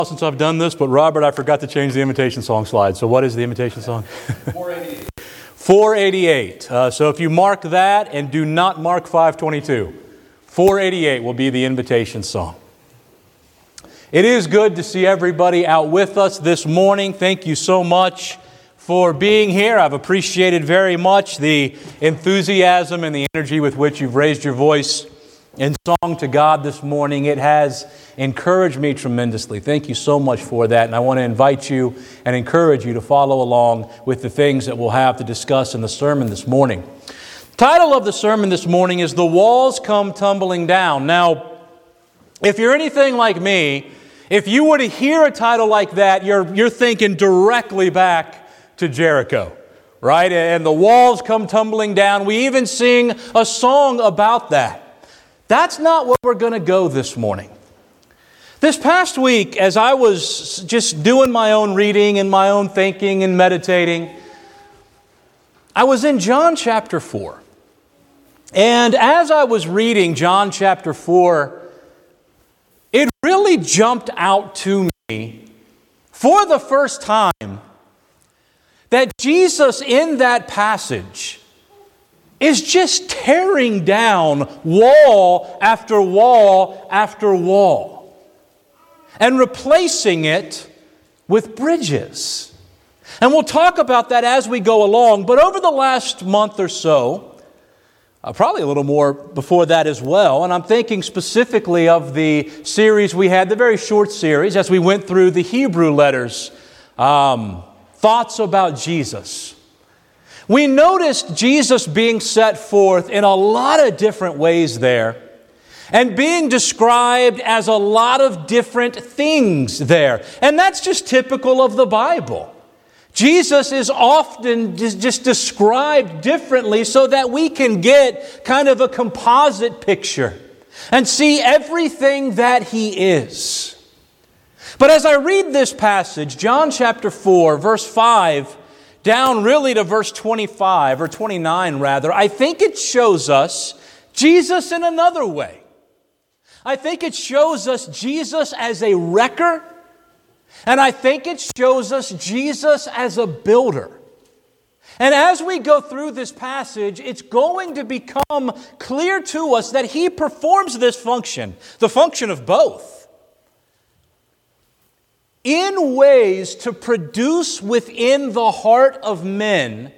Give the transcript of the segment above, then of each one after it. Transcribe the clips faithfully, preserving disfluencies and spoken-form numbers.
since I've done this, but Robert, I forgot to change the invitation song slide. So what is the invitation song? four eighty-eight. four eighty-eight. Uh, so if you mark that and do not mark five twenty-two, four eighty-eight will be the invitation song. It is good to see everybody out with us this morning. Thank you so much for being here. I've appreciated very much the enthusiasm and the energy with which you've raised your voice in song to God this morning. It has encouraged me tremendously. Thank you so much for that. And I want to invite you and encourage you to follow along with the things that we'll have to discuss in the sermon this morning. The title of the sermon this morning is The Walls Come Tumbling Down. Now, if you're anything like me, if you were to hear a title like that, you're, you're thinking directly back to Jericho, right? And the walls come tumbling down. We even sing a song about that. That's not where we're going to go this morning. This past week, as I was just doing my own reading and my own thinking and meditating, I was in John chapter four. And as I was reading John chapter four, it really jumped out to me for the first time that Jesus in that passage is just tearing down wall after wall after wall and replacing it with bridges. And we'll talk about that as we go along, but over the last month or so, uh, probably a little more before that as well, and I'm thinking specifically of the series we had, the very short series, as we went through the Hebrew letters, um, Thoughts about Jesus. We noticed Jesus being set forth in a lot of different ways there and being described as a lot of different things there. And that's just typical of the Bible. Jesus is often just described differently so that we can get kind of a composite picture and see everything that He is. But as I read this passage, John chapter four, verse five, down really to verse twenty-five, or twenty-nine rather, I think it shows us Jesus in another way. I think it shows us Jesus as a wrecker, and I think it shows us Jesus as a builder. And as we go through this passage, it's going to become clear to us that He performs this function, the function of both, in ways to produce within the heart of men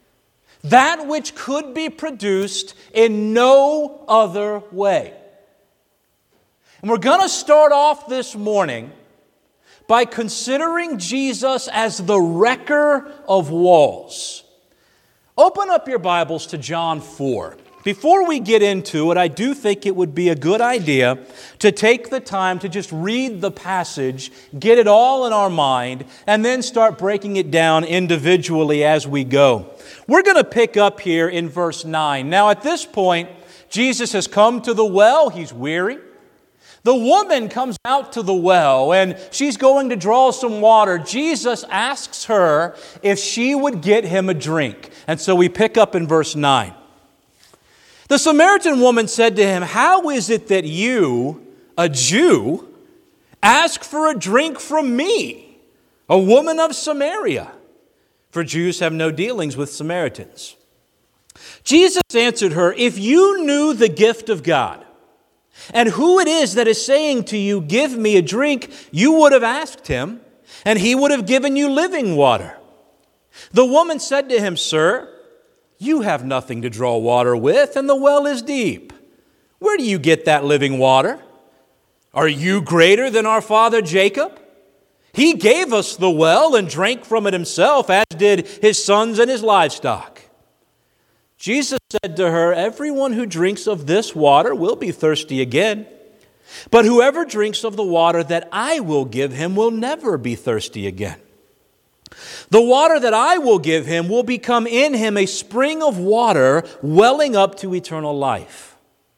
that which could be produced in no other way. And we're going to start off this morning by considering Jesus as the wrecker of walls. Open up your Bibles to John four. Before we get into it, I do think it would be a good idea to take the time to just read the passage, get it all in our mind, and then start breaking it down individually as we go. We're going to pick up here in verse nine. Now, at this point, Jesus has come to the well. He's weary. The woman comes out to the well, and she's going to draw some water. Jesus asks her if she would get him a drink. And so we pick up in verse nine. The Samaritan woman said to him, "How is it that you, a Jew, ask for a drink from me, a woman of Samaria? For Jews have no dealings with Samaritans." Jesus answered her, "If you knew the gift of God, and who it is that is saying to you, 'Give me a drink,' you would have asked him, and he would have given you living water." The woman said to him, "Sir, you have nothing to draw water with, and the well is deep. Where do you get that living water? Are you greater than our father Jacob? He gave us the well and drank from it himself, as did his sons and his livestock." Jesus said to her, "Everyone who drinks of this water will be thirsty again. But whoever drinks of the water that I will give him will never be thirsty again. The water that I will give him will become in him a spring of water welling up to eternal life."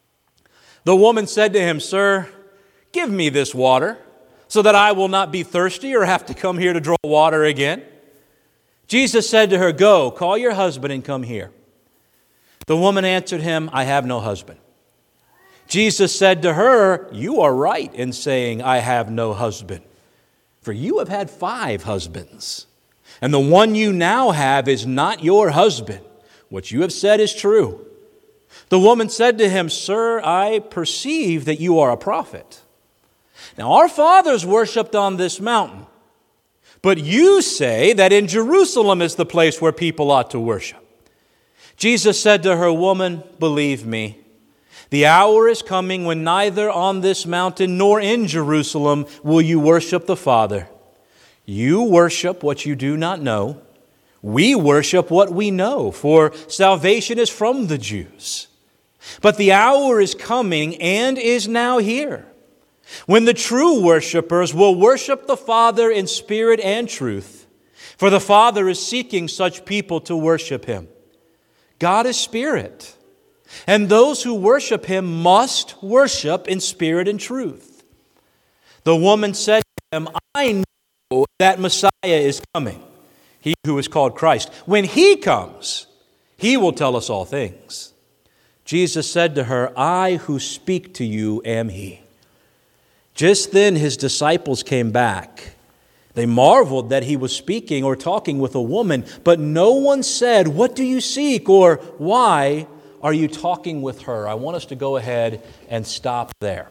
The woman said to him, "Sir, give me this water so that I will not be thirsty or have to come here to draw water again." Jesus said to her, "Go, call your husband and come here." The woman answered him, "I have no husband." Jesus said to her, "You are right in saying, 'I have no husband.' For you have had five husbands, and the one you now have is not your husband. What you have said is true." The woman said to him, "Sir, I perceive that you are a prophet. Now our fathers worshipped on this mountain, but you say that in Jerusalem is the place where people ought to worship." Jesus said to her, "Woman, believe me, the hour is coming when neither on this mountain nor in Jerusalem will you worship the Father. You worship what you do not know. We worship what we know, for salvation is from the Jews. But the hour is coming and is now here, when the true worshipers will worship the Father in spirit and truth, for the Father is seeking such people to worship Him. God is spirit, and those who worship Him must worship in spirit and truth." The woman said to him, "I know that Messiah is coming, He who is called Christ. When He comes, He will tell us all things." Jesus said to her, "I who speak to you am He." Just then His disciples came back. They marveled that He was speaking or talking with a woman, but no one said, "What do you seek?" or "Why are you talking with her?" I want us to go ahead and stop there.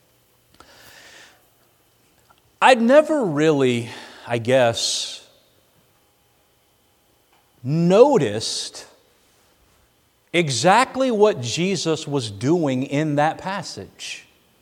I'd never really, I guess, noticed exactly what Jesus was doing in that passage.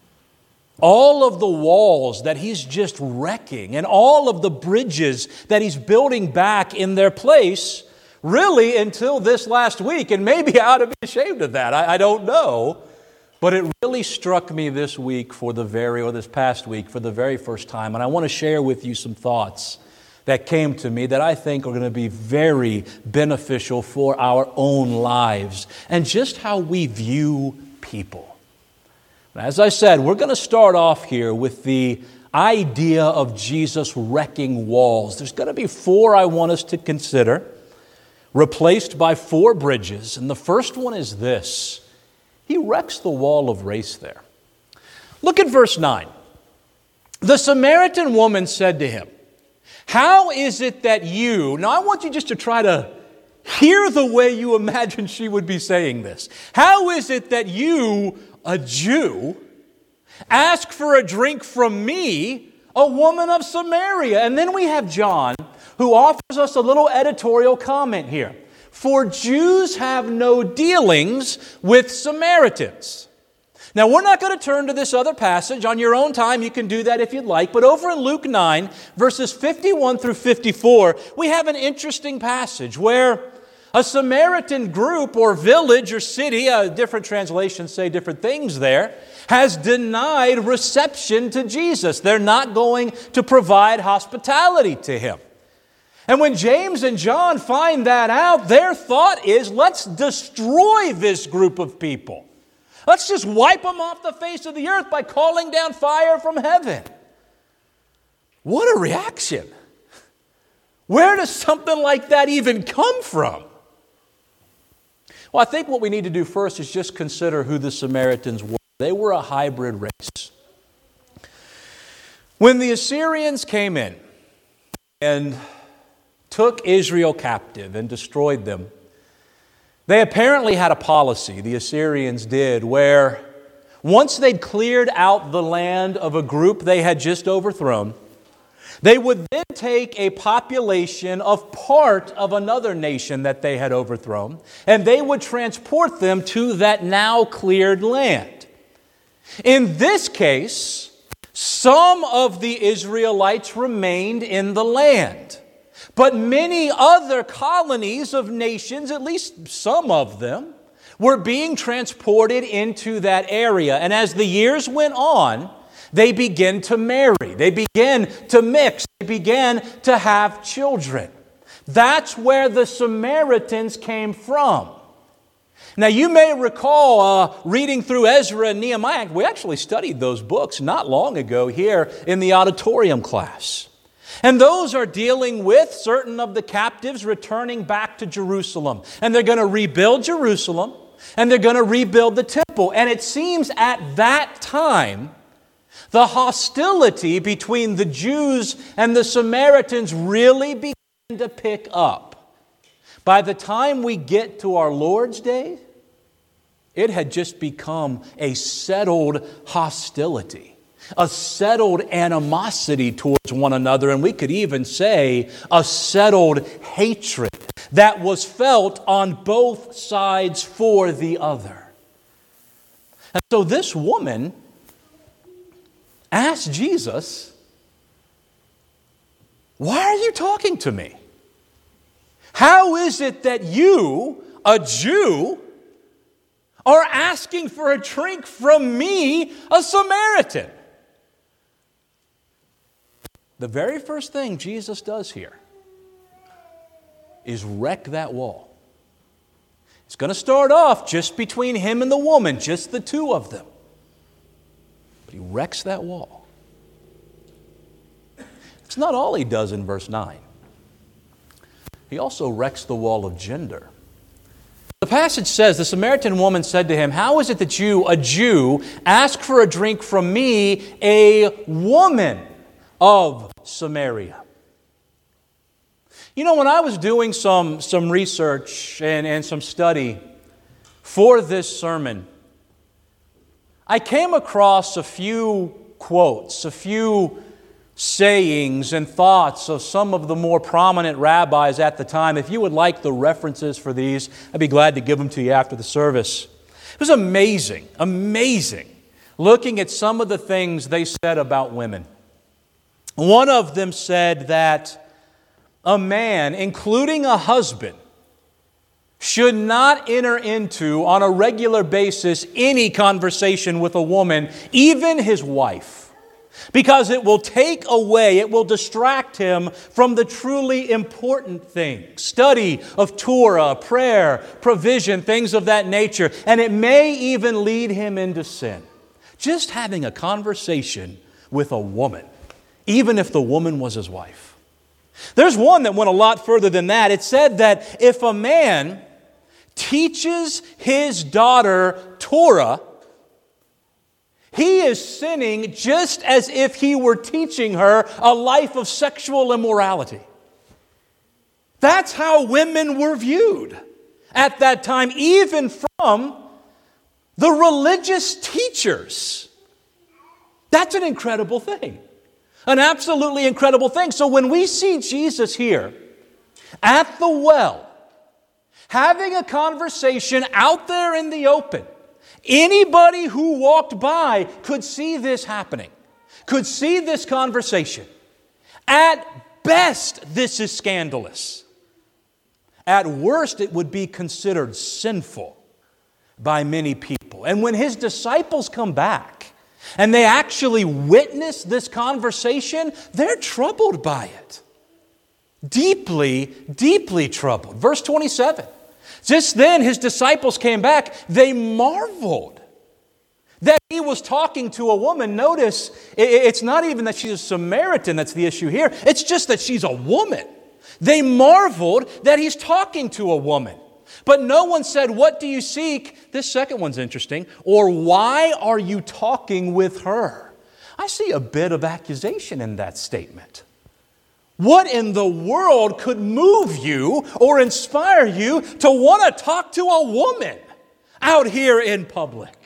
All of the walls that He's just wrecking and all of the bridges that He's building back in their place, really until this last week. And maybe I ought to be ashamed of that. I, I don't know. But it really struck me this week for the very, or this past week for the very first time. And I want to share with you some thoughts that came to me that I think are going to be very beneficial for our own lives and just how we view people. As I said, we're going to start off here with the idea of Jesus wrecking walls. There's going to be four I want us to consider, replaced by four bridges. And the first one is this: He wrecks the wall of race there. Look at verse nine. The Samaritan woman said to Him, "How is it that you..." Now I want you just to try to hear the way you imagine she would be saying this. "How is it that you, a Jew, ask for a drink from me, a woman of Samaria?" And then we have John, who offers us a little editorial comment here. "For Jews have no dealings with Samaritans." Now, we're not going to turn to this other passage. On your own time, you can do that if you'd like. But over in Luke nine, verses fifty-one through fifty-four, we have an interesting passage where a Samaritan group or village or city, uh, different translations say different things there, has denied reception to Jesus. They're not going to provide hospitality to Him. And when James and John find that out, their thought is, let's destroy this group of people. Let's just wipe them off the face of the earth by calling down fire from heaven. What a reaction. Where does something like that even come from? Well, I think what we need to do first is just consider who the Samaritans were. They were a hybrid race. When the Assyrians came in and took Israel captive and destroyed them, they apparently had a policy, the Assyrians did, where once they'd cleared out the land of a group they had just overthrown, they would then take a population of part of another nation that they had overthrown, and they would transport them to that now cleared land. In this case, some of the Israelites remained in the land. But many other colonies of nations, at least some of them, were being transported into that area. And as the years went on, they began to marry. They began to mix. They began to have children. That's where the Samaritans came from. Now, you may recall uh, reading through Ezra and Nehemiah. We actually studied those books not long ago here in the auditorium class. And those are dealing with certain of the captives returning back to Jerusalem. And they're going to rebuild Jerusalem, and they're going to rebuild the temple. And it seems at that time The hostility between the Jews and the Samaritans really began to pick up. By the time we get to our Lord's Day, it had just become a settled hostility, a settled animosity towards one another, and we could even say a settled hatred that was felt on both sides for the other. And so this woman asked Jesus, "Why are you talking to me? How is it that you, a Jew, are asking for a drink from me, a Samaritan?" The very first thing Jesus does here is wreck that wall. It's going to start off just between him and the woman, just the two of them. But he wrecks that wall. It's not all he does in verse nine. He also wrecks the wall of gender. The passage says, the Samaritan woman said to him, "How is it that you, a Jew, ask for a drink from me, a woman of Samaria?" You know, when I was doing some, some research and, and some study for this sermon, I came across a few quotes, a few sayings and thoughts of some of the more prominent rabbis at the time. If you would like the references for these, I'd be glad to give them to you after the service. It was amazing, amazing, looking at some of the things they said about women. One of them said that a man, including a husband, should not enter into, on a regular basis, any conversation with a woman, even his wife, because it will take away, it will distract him from the truly important things. Study of Torah, prayer, provision, things of that nature, and it may even lead him into sin. Just having a conversation with a woman, even if the woman was his wife. There's one that went a lot further than that. It said that if a man teaches his daughter Torah, he is sinning just as if he were teaching her a life of sexual immorality. That's how women were viewed at that time, even from the religious teachers. That's an incredible thing. An absolutely incredible thing. So when we see Jesus here at the well, having a conversation out there in the open, anybody who walked by could see this happening, could see this conversation. At best, this is scandalous. At worst, it would be considered sinful by many people. And when his disciples come back, and they actually witness this conversation, they're troubled by it. Deeply, deeply troubled. Verse twenty-seven. Just then his disciples came back. They marveled that he was talking to a woman. Notice, it's not even that she's a Samaritan that's the issue here. It's just that she's a woman. They marveled that he's talking to a woman. But no one said, "What do you seek?" This second one's interesting. Or, "Why are you talking with her?" I see a bit of accusation in that statement. What in the world could move you or inspire you to want to talk to a woman out here in public?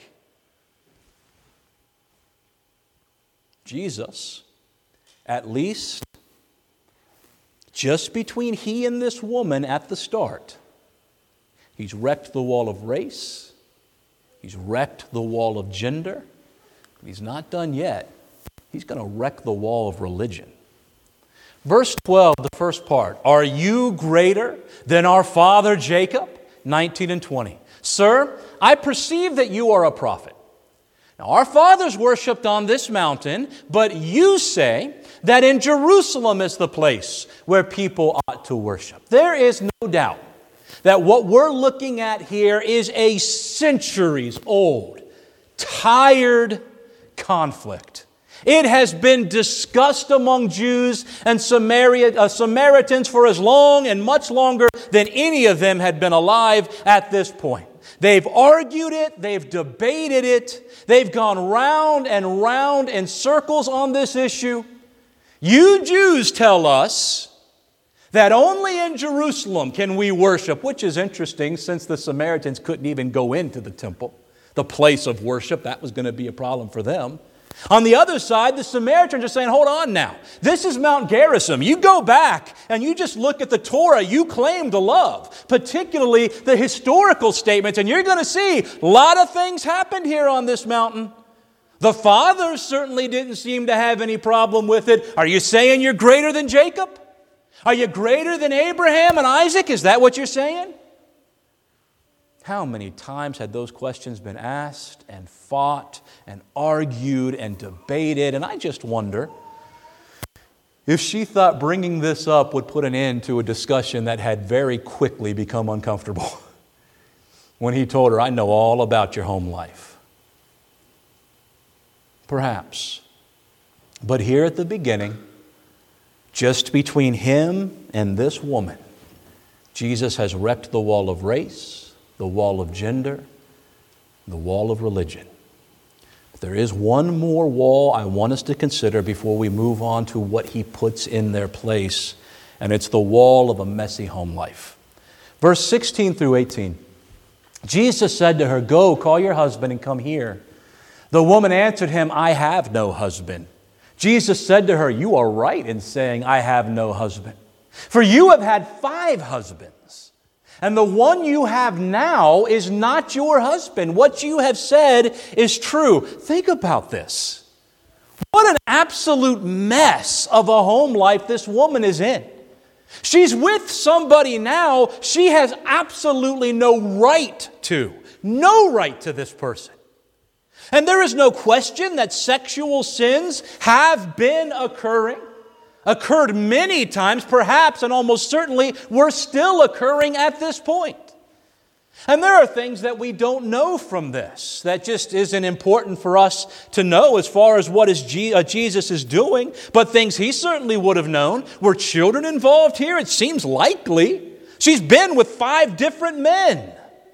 Jesus, at least just between he and this woman at the start, he's wrecked the wall of race. He's wrecked the wall of gender. But he's not done yet. He's going to wreck the wall of religion. Verse twelve, the first part. "Are you greater than our father Jacob?" nineteen and twenty. "Sir, I perceive that you are a prophet. Now our fathers worshipped on this mountain, but you say that in Jerusalem is the place where people ought to worship." There is no doubt that what we're looking at here is a centuries old, tired conflict. It has been discussed among Jews and Samaria, uh, Samaritans for as long and much longer than any of them had been alive at this point. They've argued it, they've debated it, they've gone round and round in circles on this issue. You Jews tell us that only in Jerusalem can we worship, which is interesting since the Samaritans couldn't even go into the temple, the place of worship. That was going to be a problem for them. On the other side, the Samaritans are saying, hold on now. This is Mount Gerizim. You go back and you just look at the Torah you claim to love, particularly the historical statements, and you're going to see a lot of things happened here on this mountain. The fathers certainly didn't seem to have any problem with it. Are you saying you're greater than Jacob? Are you greater than Abraham and Isaac? Is that what you're saying? How many times had those questions been asked and fought and argued and debated? And I just wonder if she thought bringing this up would put an end to a discussion that had very quickly become uncomfortable. When he told her, I know all about your home life. Perhaps. But here at the beginning, just between him and this woman, Jesus has wrecked the wall of race, the wall of gender, the wall of religion. But there is one more wall I want us to consider before we move on to what he puts in their place, and it's the wall of a messy home life. Verse sixteen through eighteen. Jesus said to her, go, call your husband and come here. The woman answered him, I have no husband. Jesus said to her, you are right in saying, I have no husband. For you have had five husbands, and the one you have now is not your husband. What you have said is true. Think about this. What an absolute mess of a home life this woman is in. She's with somebody now she has absolutely no right to. No right to this person. And there is no question that sexual sins have been occurring, occurred many times, perhaps, and almost certainly were still occurring at this point. And there are things that we don't know from this that just isn't important for us to know as far as what is Je- uh, Jesus is doing, but things he certainly would have known. Were children involved here? It seems likely. She's been with five different men.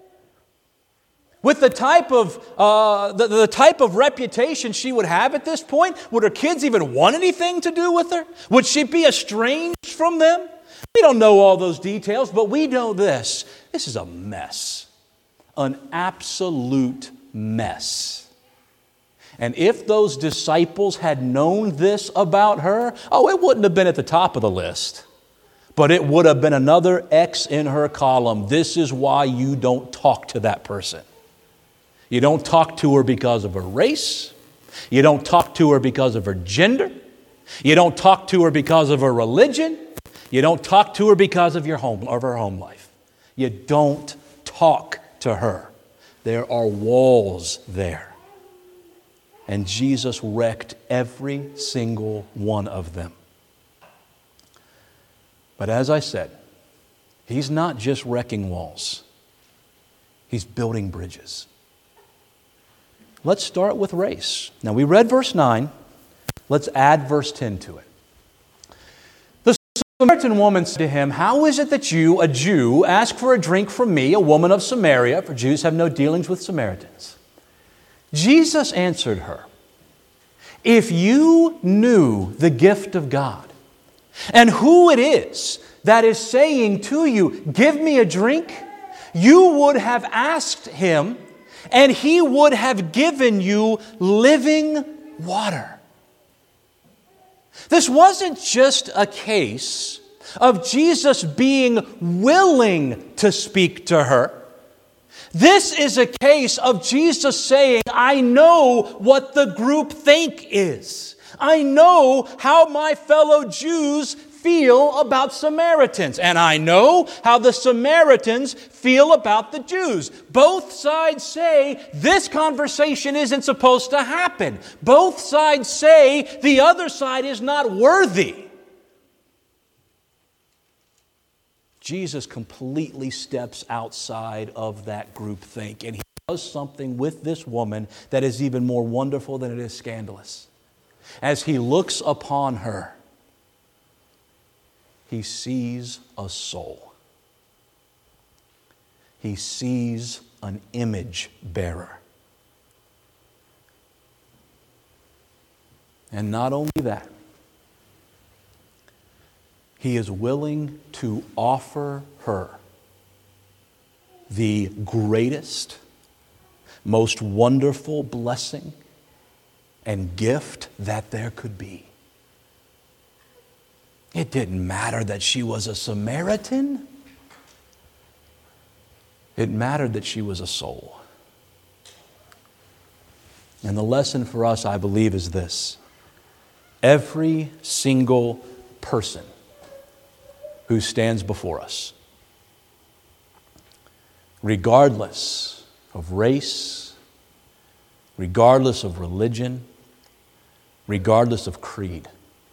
With the type of uh, the, the type of reputation she would have at this point, would her kids even want anything to do with her? Would she be estranged from them? We don't know all those details, but we know this. This is a mess. An absolute mess. And if those disciples had known this about her, oh, it wouldn't have been at the top of the list. But it would have been another X in her column. This is why you don't talk to that person. You don't talk to her because of her race. You don't talk to her because of her gender. You don't talk to her because of her religion. You don't talk to her because of your home of her home life. You don't talk to her. There are walls there. And Jesus wrecked every single one of them. But as I said, he's not just wrecking walls. He's building bridges. Let's start with race. Now, we read verse nine. Let's add verse ten to it. The Samaritan woman said to him, how is it that you, a Jew, ask for a drink from me, a woman of Samaria? For Jews have no dealings with Samaritans. Jesus answered her, if you knew the gift of God and who it is that is saying to you, give me a drink, you would have asked him, and he would have given you living water. This wasn't just a case of Jesus being willing to speak to her. This is a case of Jesus saying, I know what the groupthink is. I know how my fellow Jews feel about Samaritans. And I know how the Samaritans feel about the Jews. Both sides say this conversation isn't supposed to happen. Both sides say the other side is not worthy. Jesus completely steps outside of that groupthink, and he does something with this woman that is even more wonderful than it is scandalous. As he looks upon her, he sees a soul. He sees an image bearer. And not only that, He is willing to offer her the greatest, most wonderful blessing and gift that there could be. It didn't matter that she was a Samaritan. It mattered that she was a soul. And the lesson for us, I believe, is this. Every single person who stands before us, regardless of race, regardless of religion, regardless of creed,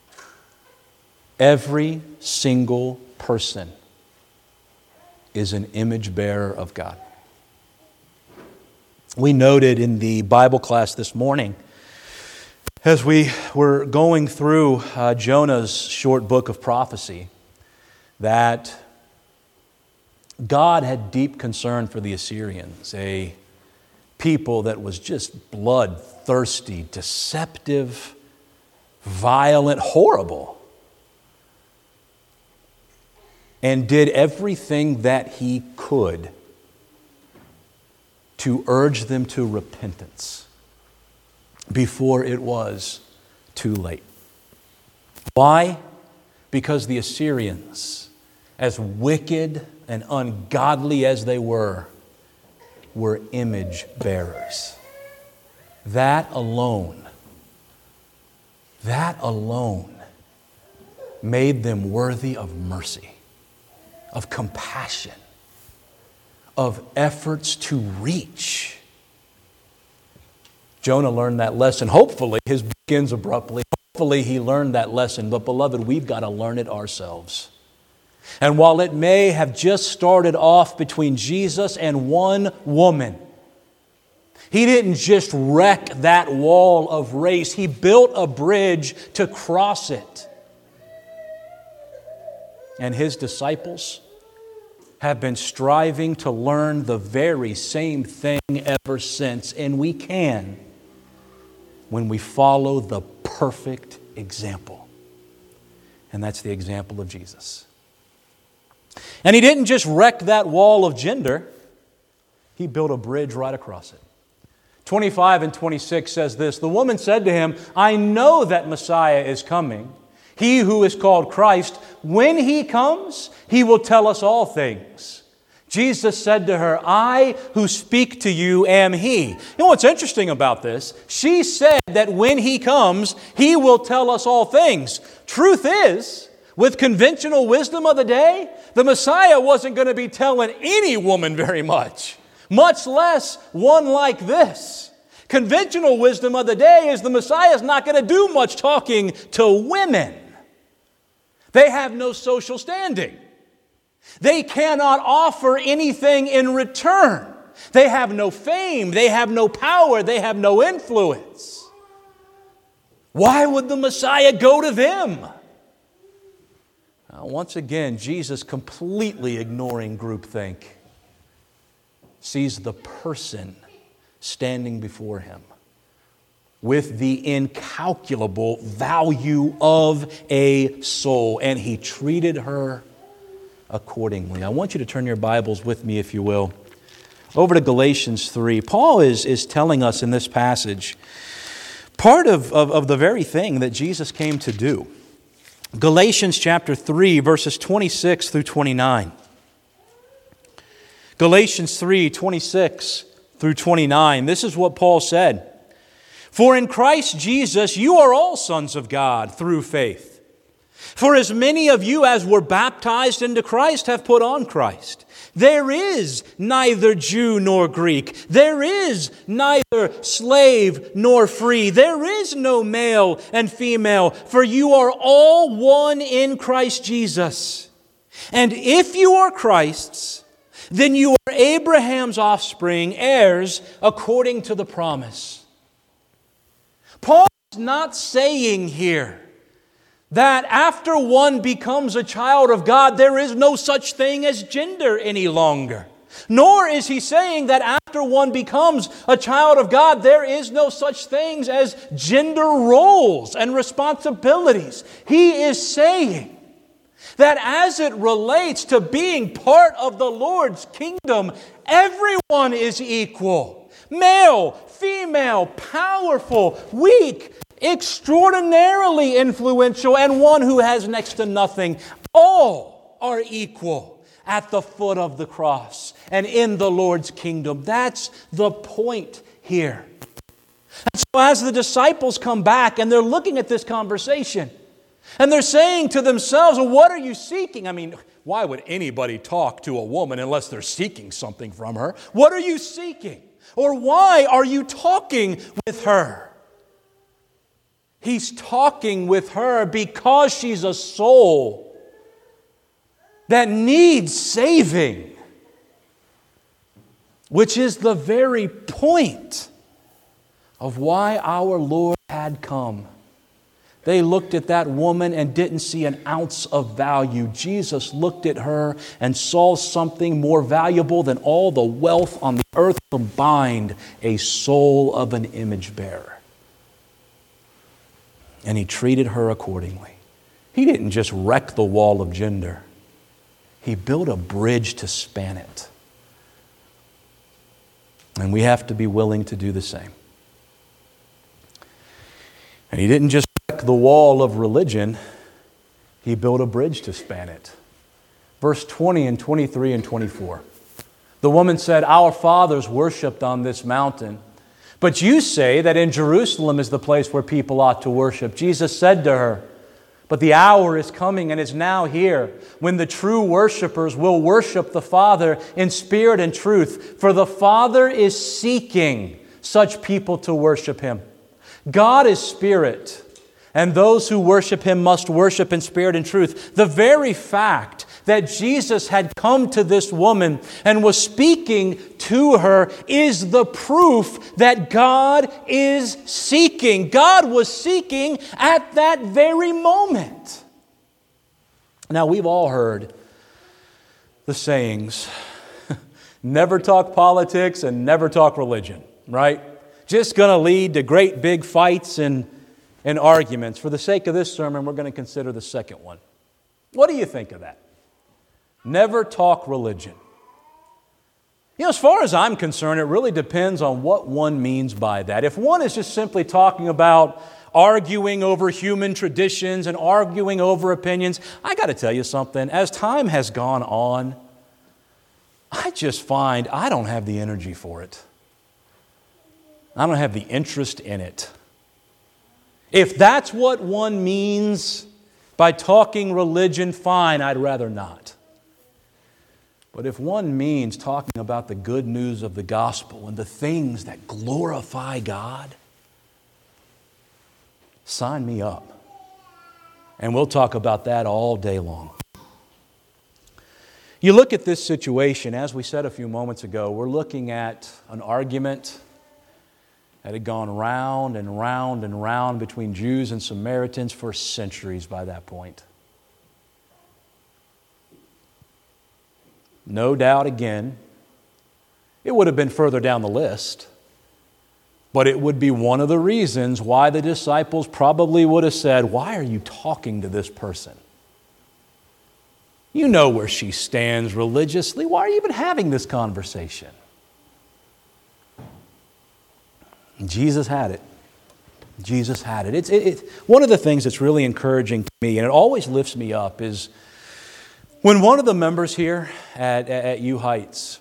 every single person is an image bearer of God. We noted in the Bible class this morning, as we were going through uh, Jonah's short book of prophecy, that God had deep concern for the Assyrians, a people that was just bloodthirsty, deceptive, violent, horrible, and did everything that He could to urge them to repentance before it was too late. Why? Because the Assyrians, as wicked and ungodly as they were, were image bearers. That alone, that alone made them worthy of mercy, of compassion, of efforts to reach. Jonah learned that lesson. Hopefully, his book ends abruptly. Hopefully, he learned that lesson. But beloved, we've got to learn it ourselves. And while it may have just started off between Jesus and one woman, He didn't just wreck that wall of race. He built a bridge to cross it. And His disciples have been striving to learn the very same thing ever since. And we can when we follow the perfect example. And that's the example of Jesus. And He didn't just wreck that wall of gender. He built a bridge right across it. twenty-five and twenty-six says this, "The woman said to Him, I know that Messiah is coming, He who is called Christ. When He comes, He will tell us all things." Jesus said to her, "I who speak to you am He." You know what's interesting about this? She said that when He comes, He will tell us all things. Truth is, with conventional wisdom of the day, the Messiah wasn't going to be telling any woman very much, much less one like this. Conventional wisdom of the day is the Messiah is not going to do much talking to women. They have no social standing. They cannot offer anything in return. They have no fame. They have no power. They have no influence. Why would the Messiah go to them? Now, once again, Jesus, completely ignoring groupthink, sees the person standing before Him with the incalculable value of a soul, and He treated her accordingly. I want you to turn your Bibles with me, if you will, over to Galatians three. Paul is, is telling us in this passage part of, of, of the very thing that Jesus came to do. Galatians chapter three, verses twenty-six through twenty-nine. Galatians three, twenty-six through twenty-nine. This is what Paul said. "For in Christ Jesus you are all sons of God through faith. For as many of you as were baptized into Christ have put on Christ. There is neither Jew nor Greek. There is neither slave nor free. There is no male and female, for you are all one in Christ Jesus. And if you are Christ's, then you are Abraham's offspring, heirs according to the promise." Paul is not saying here that after one becomes a child of God, there is no such thing as gender any longer. Nor is he saying that after one becomes a child of God, there is no such things as gender roles and responsibilities. He is saying that as it relates to being part of the Lord's kingdom, everyone is equal. Male, female, powerful, weak, extraordinarily influential, and one who has next to nothing. All are equal at the foot of the cross and in the Lord's kingdom. That's the point here. And so as the disciples come back and they're looking at this conversation, and they're saying to themselves, well, what are you seeking? I mean, why would anybody talk to a woman unless they're seeking something from her? What are you seeking? Or why are you talking with her? He's talking with her because she's a soul that needs saving, which is the very point of why our Lord had come. They looked at that woman and didn't see an ounce of value. Jesus looked at her and saw something more valuable than all the wealth on the earth combined, a soul of an image bearer. And He treated her accordingly. He didn't just wreck the wall of gender. He built a bridge to span it. And we have to be willing to do the same. And He didn't just the wall of religion, He built a bridge to span it. Verse twenty and twenty-three and twenty-four. The woman said, "Our fathers worshipped on this mountain, but you say that in Jerusalem is the place where people ought to worship." Jesus said to her, "But the hour is coming and is now here when the true worshipers will worship the Father in spirit and truth, for the Father is seeking such people to worship Him. God is spirit, and those who worship Him must worship in spirit and truth." The very fact that Jesus had come to this woman and was speaking to her is the proof that God is seeking. God was seeking at that very moment. Now, we've all heard the sayings, never talk politics and never talk religion, right? Just going to lead to great big fights and and arguments. For the sake of this sermon, we're going to consider the second one. What do you think of that? Never talk religion. You know, as far as I'm concerned, it really depends on what one means by that. If one is just simply talking about arguing over human traditions and arguing over opinions, I got to tell you something. As time has gone on, I just find I don't have the energy for it. I don't have the interest in it. If that's what one means by talking religion, fine, I'd rather not. But if one means talking about the good news of the gospel and the things that glorify God, sign me up. And we'll talk about that all day long. You look at this situation, as we said a few moments ago, we're looking at an argument that had gone round and round and round between Jews and Samaritans for centuries by that point. No doubt, again, it would have been further down the list, but it would be one of the reasons why the disciples probably would have said, "Why are you talking to this person? You know where she stands religiously. Why are you even having this conversation?" Jesus had it. Jesus had it. It's it, it, one of the things that's really encouraging to me, and it always lifts me up, is when one of the members here at, at U Heights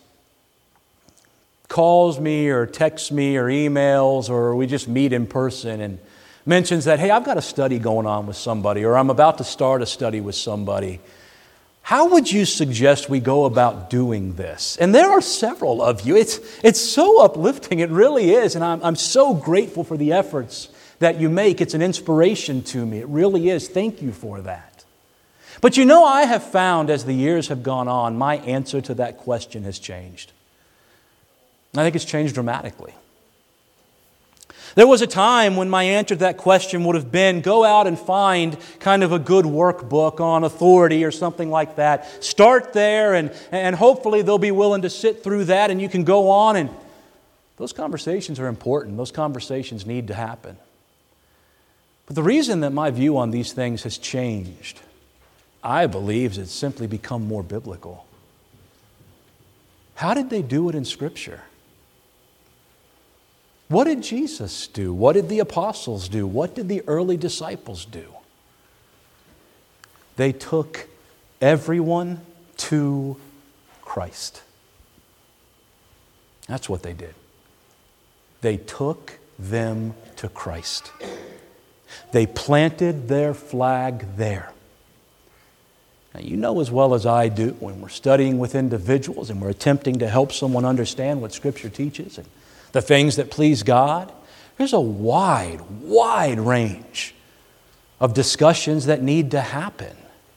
calls me or texts me or emails, or we just meet in person and mentions that, "Hey, I've got a study going on with somebody," or "I'm about to start a study with somebody. How would you suggest we go about doing this?" And there are several of you. It's, it's so uplifting. It really is. And I'm, I'm so grateful for the efforts that you make. It's an inspiration to me. It really is. Thank you for that. But you know, I have found as the years have gone on, my answer to that question has changed. I think it's changed dramatically. There was a time when my answer to that question would have been, go out and find kind of a good workbook on authority or something like that. Start there, and, and hopefully they'll be willing to sit through that, and you can go on. And those conversations are important. Those conversations need to happen. But the reason that my view on these things has changed, I believe, is it's simply become more biblical. How did they do it in Scripture? What did Jesus do? What did the apostles do? What did the early disciples do? They took everyone to Christ. That's what they did. They took them to Christ. They planted their flag there. Now, you know as well as I do, when we're studying with individuals and we're attempting to help someone understand what Scripture teaches and the things that please God, there's a wide, wide range of discussions that need to happen.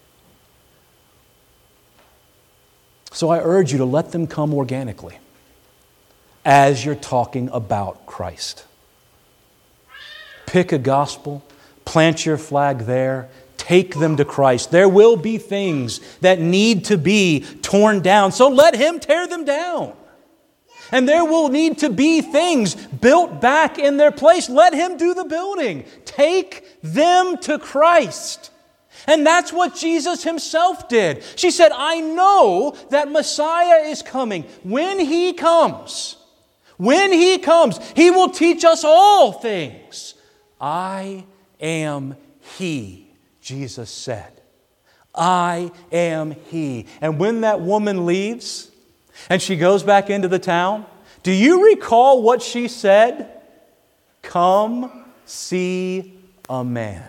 So I urge you to let them come organically as you're talking about Christ. Pick a gospel, plant your flag there, take them to Christ. There will be things that need to be torn down, so let Him tear them down. And there will need to be things built back in their place. Let Him do the building. Take them to Christ. And that's what Jesus Himself did. She said, I know that Messiah is coming. When He comes, when He comes, He will teach us all things. I am He, Jesus said. I am He. And when that woman leaves, and she goes back into the town, do you recall what she said? Come see a man.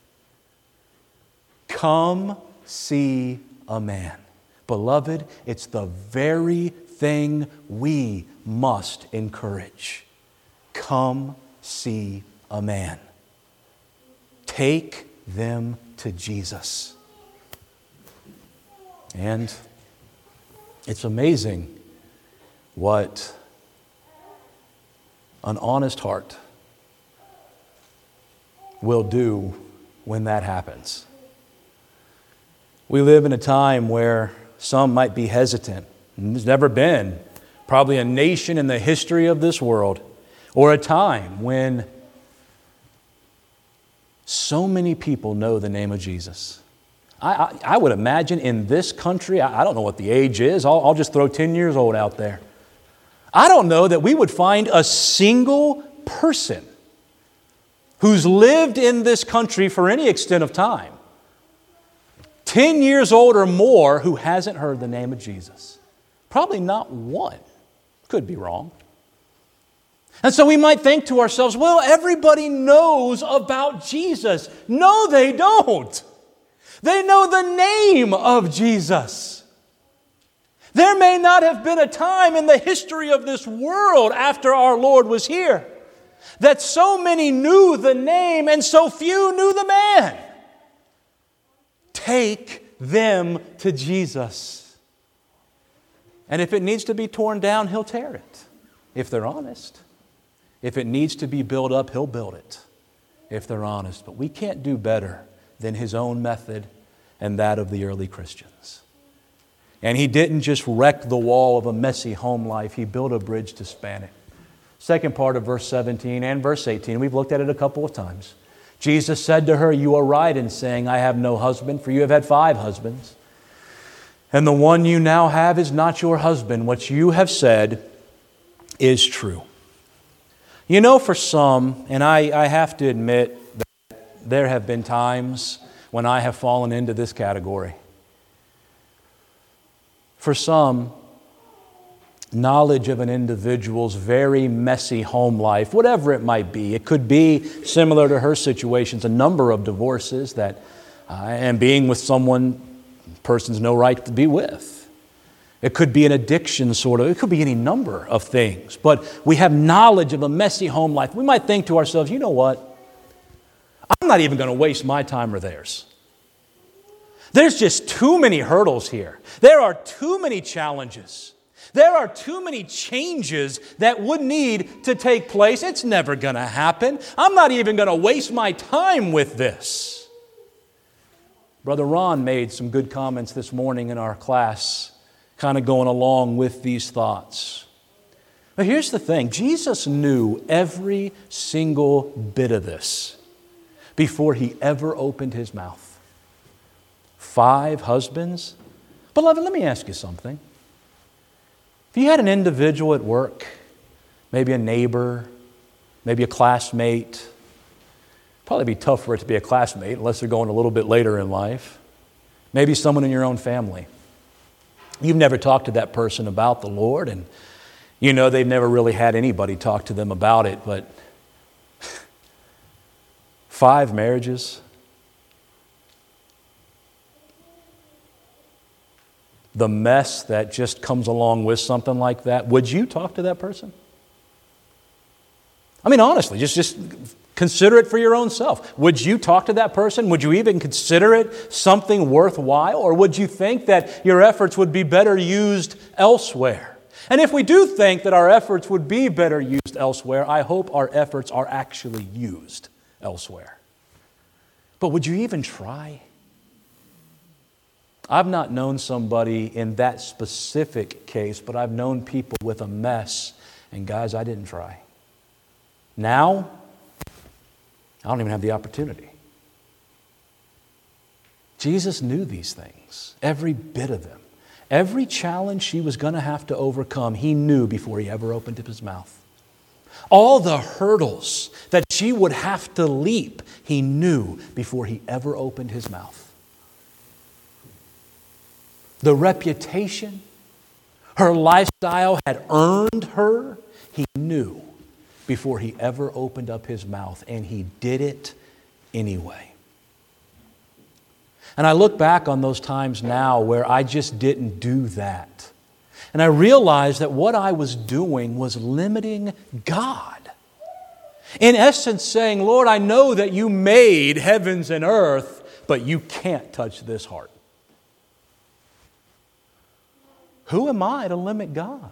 Come see a man. Beloved, it's the very thing we must encourage. Come see a man. Take them to Jesus. And it's amazing what an honest heart will do when that happens. We live in a time where some might be hesitant. There's never been probably a nation in the history of this world or a time when so many people know the name of Jesus. I, I, I would imagine in this country, I, I don't know what the age is, I'll, I'll just throw ten years old out there. I don't know that we would find a single person who's lived in this country for any extent of time, ten years old or more, who hasn't heard the name of Jesus. Probably not one. Could be wrong. And so we might think to ourselves, well, everybody knows about Jesus. No, they don't. They know the name of Jesus. There may not have been a time in the history of this world after our Lord was here that so many knew the name and so few knew the man. Take them to Jesus. And if it needs to be torn down, He'll tear it, if they're honest. If it needs to be built up, He'll build it, if they're honest. But we can't do better than His own method and that of the early Christians. And He didn't just wreck the wall of a messy home life. He built a bridge to span it. Second part of verse seventeen and verse eighteen, we've looked at it a couple of times. Jesus said to her, you are right in saying, I have no husband, for you have had five husbands. And the one you now have is not your husband. What you have said is true. You know, for some, and I, I have to admit that there have been times when I have fallen into this category. For some, knowledge of an individual's very messy home life, whatever it might be, it could be similar to her situations, a number of divorces that, uh, and being with someone the person's no right to be with. It could be an addiction, sort of. It could be any number of things. But we have knowledge of a messy home life. We might think to ourselves, you know what? I'm not even going to waste my time or theirs. There's just too many hurdles here. There are too many challenges. There are too many changes that would need to take place. It's never going to happen. I'm not even going to waste my time with this. Brother Ron made some good comments this morning in our class, kind of going along with these thoughts. But here's the thing. Jesus knew every single bit of this before He ever opened His mouth. Five husbands? Beloved, let me ask you something. If you had an individual at work, maybe a neighbor, maybe a classmate, probably be tough for it to be a classmate unless they're going a little bit later in life. Maybe someone in your own family. You've never talked to that person about the Lord, and you know they've never really had anybody talk to them about it, but five marriages. The mess that just comes along with something like that. Would you talk to that person? I mean, honestly, just, just consider it for your own self. Would you talk to that person? Would you even consider it something worthwhile? Or would you think that your efforts would be better used elsewhere? And if we do think that our efforts would be better used elsewhere, I hope our efforts are actually used elsewhere. But would you even try? I've not known somebody in that specific case, but I've known people with a mess, and guys, I didn't try. Now, I don't even have the opportunity. Jesus knew these things, every bit of them. Every challenge she was going to have to overcome, He knew before He ever opened up His mouth. All the hurdles that she would have to leap, He knew before He ever opened His mouth. The reputation her lifestyle had earned her, He knew before He ever opened up His mouth, and He did it anyway. And I look back on those times now where I just didn't do that. And I realized that what I was doing was limiting God. In essence saying, Lord, I know that You made heavens and earth, but You can't touch this heart. Who am I to limit God?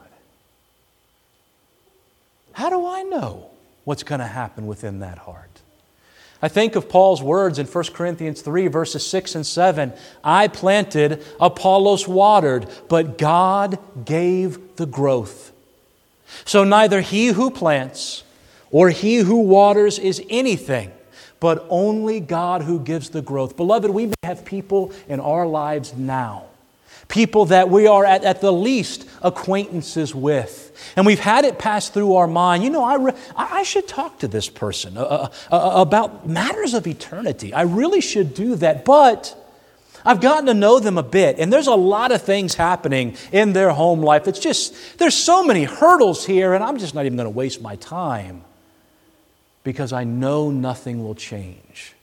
How do I know what's going to happen within that heart? I think of Paul's words in First Corinthians three, verses six and seven. I planted, Apollos watered, but God gave the growth. So neither he who plants or he who waters is anything, but only God who gives the growth. Beloved, we may have people in our lives now, people that we are at, at the least acquaintances with. And we've had it pass through our mind, you know, I, re- I should talk to this person uh, uh, about matters of eternity. I really should do that. But I've gotten to know them a bit, and there's a lot of things happening in their home life. It's just, there's so many hurdles here, and I'm just not even going to waste my time because I know nothing will change.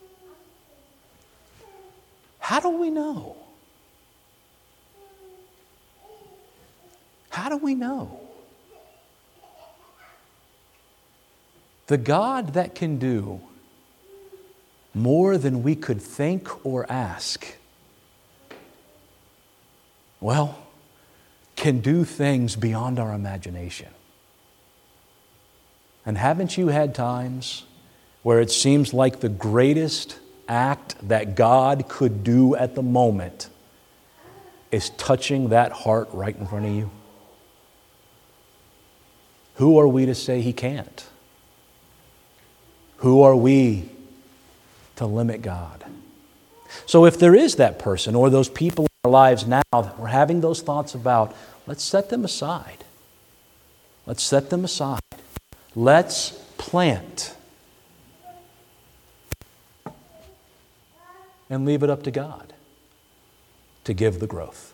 How do we know? How do we know? The God that can do more than we could think or ask, well, can do things beyond our imagination. And haven't you had times where it seems like the greatest act that God could do at the moment is touching that heart right in front of you? Who are we to say He can't? Who are we to limit God? So if there is that person or those people in our lives now that we're having those thoughts about, let's set them aside. Let's set them aside. Let's plant and leave it up to God to give the growth.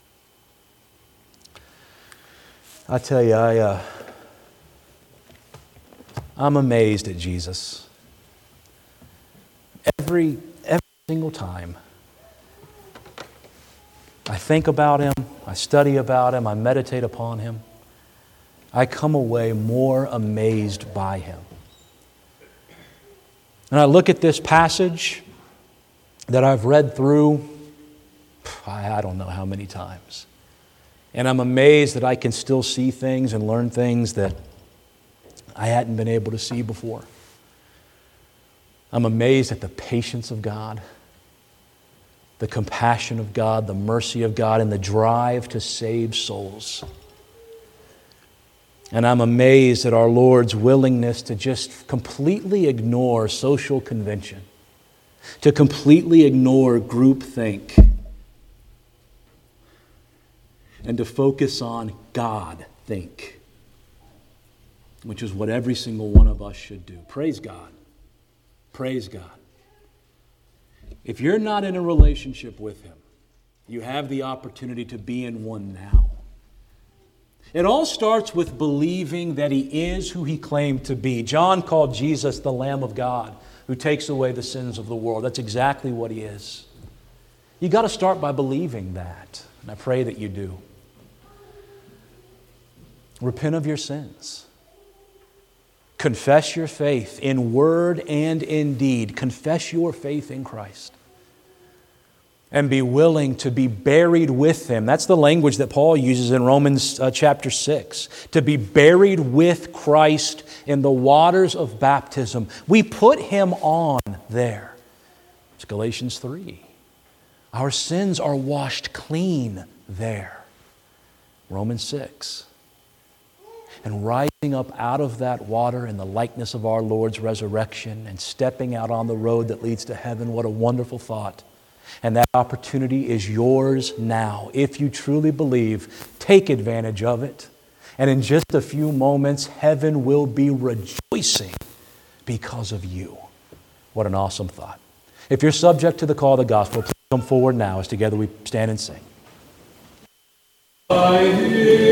I tell you, I... Uh, I'm amazed at Jesus. Every, every single time I think about Him, I study about Him, I meditate upon Him, I come away more amazed by Him. And I look at this passage that I've read through, I, I don't know how many times. And I'm amazed that I can still see things and learn things that I hadn't been able to see before. I'm amazed at the patience of God, the compassion of God, the mercy of God, and the drive to save souls. And I'm amazed at our Lord's willingness to just completely ignore social convention, to completely ignore groupthink, and to focus on God think, which is what every single one of us should do. Praise God. Praise God. If you're not in a relationship with Him, you have the opportunity to be in one now. It all starts with believing that He is who He claimed to be. John called Jesus the Lamb of God who takes away the sins of the world. That's exactly what He is. You've got to start by believing that, and I pray that you do. Repent of your sins. Confess your faith in word and in deed. Confess your faith in Christ. And be willing to be buried with Him. That's the language that Paul uses in Romans uh, chapter six. To be buried with Christ in the waters of baptism. We put Him on there. It's Galatians three. Our sins are washed clean there. Romans six. And rising up out of that water in the likeness of our Lord's resurrection and stepping out on the road that leads to heaven, what a wonderful thought. And that opportunity is yours now. If you truly believe, take advantage of it. And in just a few moments, heaven will be rejoicing because of you. What an awesome thought. If you're subject to the call of the gospel, please come forward now as together we stand and sing. I